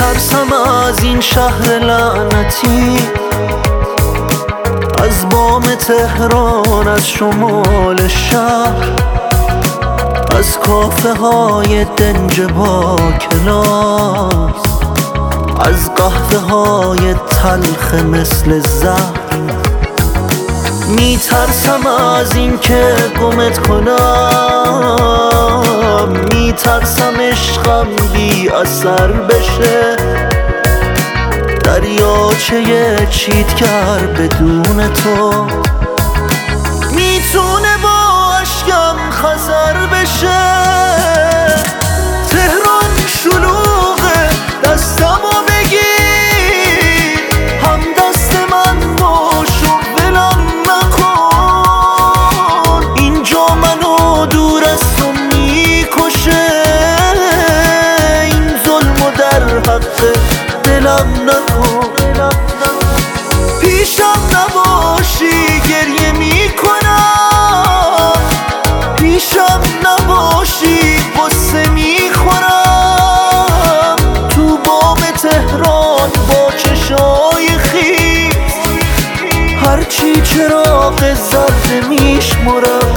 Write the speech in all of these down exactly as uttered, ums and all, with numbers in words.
میترسم از این شهر لعنتی، از بام تهران، از شمال شهر، از کافه های دنج با کلاس، از قهوه های تلخ مثل زهر. میترسم از این که گمت کنم، میترسم عشقم بی اثر بشه، دریاچه چیتگر بدون تو میتونه با اشکم خزر بشه. تهران شلوغه، دستمو بگیر، هم دست من باش و ولم نکن. اینجا منو دور از تو میکشه، این ظلمو در حق دلم نکن. پیشم نباشی گریه میکنم، پیشم نباشی غصه میخورم. تو بام تهران با چشای خیس، هرچی چراغ زرد میشمرم.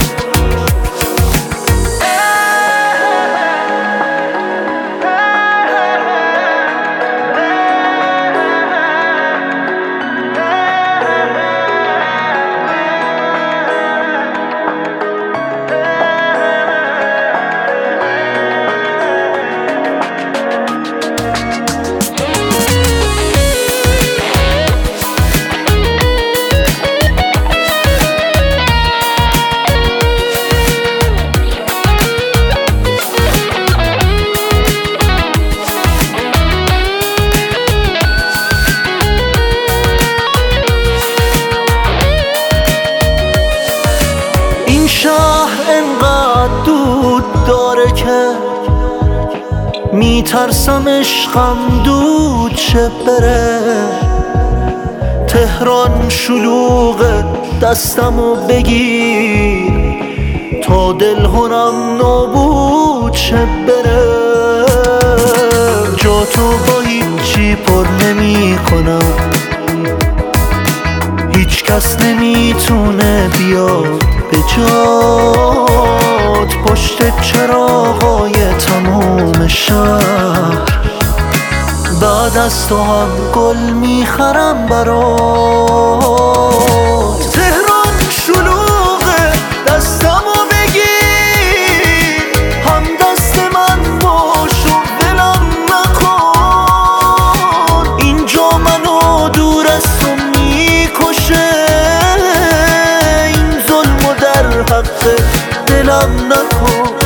شهر انقدر دود داره که میترسم عشقم دود شه بره. تهران شلوغه، دستمو بگیر تا دل هنم نابود شه بره. جا تو با هیچی پر نمی کنم، هیچ کس نمیتونه بیاد به جات. پشت چراغای تموم شهر، بعد از تو هم گل میخرم برات. تهران شلوغه، دستمو بگیر، هم دست من باش و ولم نکن. اینجا منو دور از تو میکشه، این ظلمو در حق دلم نکن.